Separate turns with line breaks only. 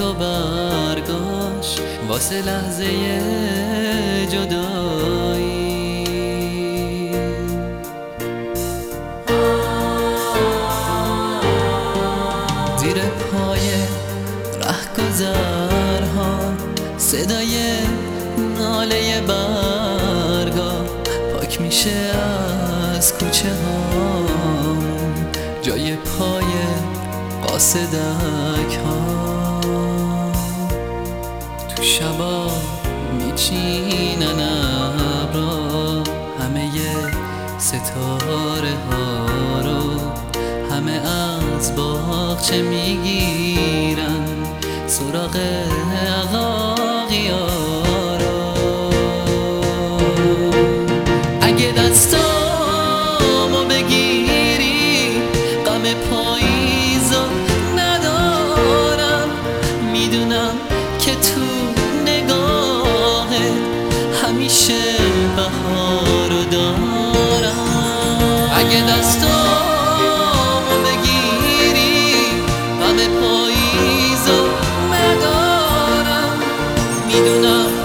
و برگاش واسه لحظه جدایی. زیر پای رهگذرها صدای ناله برگا پاک میشه از کوچه ها، جای پای قاصدک ها. تو شبا میچینن ابرا همه ستاره ها رو، همه از باغچه میگیرن سراغ عقاقی ها رو. اگه دستامو بگیری غم پاییزو ندارم، میدونم که تو نگاهت همیشه بهارو دارم. اگه دستامو بگیری غم پاییزو ندارم، میدونم